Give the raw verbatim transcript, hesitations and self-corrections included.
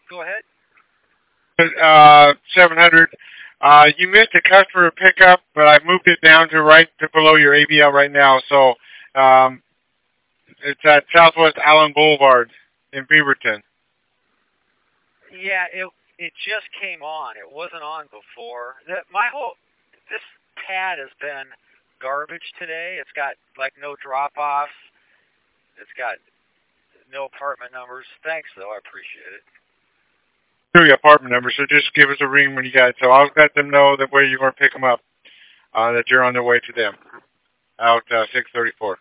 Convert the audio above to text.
Go ahead. Uh, seven hundred. Uh, you missed a customer pickup, but I moved it down to right to below your A B L right now. So um, it's at Southwest Allen Boulevard in Beaverton. Yeah, it it just came on. It wasn't on before. That my whole this pad has been garbage today. It's got like no drop offs. It's got no apartment numbers. Thanks though, I appreciate it. Through your apartment number, so just give us a ring when you got it. So I'll let them know that where you're going to pick them up, uh, that you're on the way to them out uh, six thirty-four.